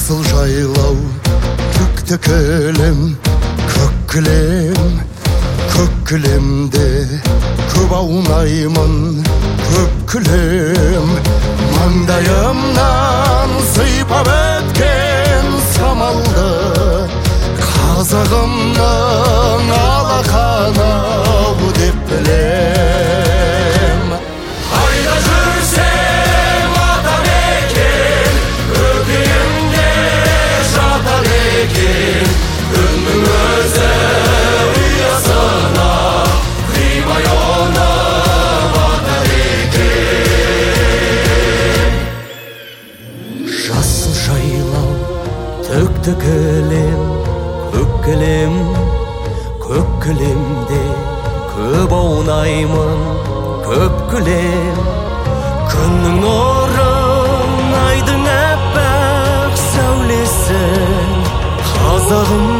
жасыл жайлау, түкті кілем, көк кілем, көк кілемде көп аунаймын, көк кілем. Маңдайымнан сыйпап өткен самалды, қазағымның алақанау деп білем. Қайда жүрсем атамекен, көкейімде жатар екен. Күннің өзі ұясына қимай оны батар екен. Жасыл жайлау, төкті кілем, көк кілем, көк кілемде көп аунаймын, көк кілем. Күннің нұрын, айдың әппақ сәулесі, қазағым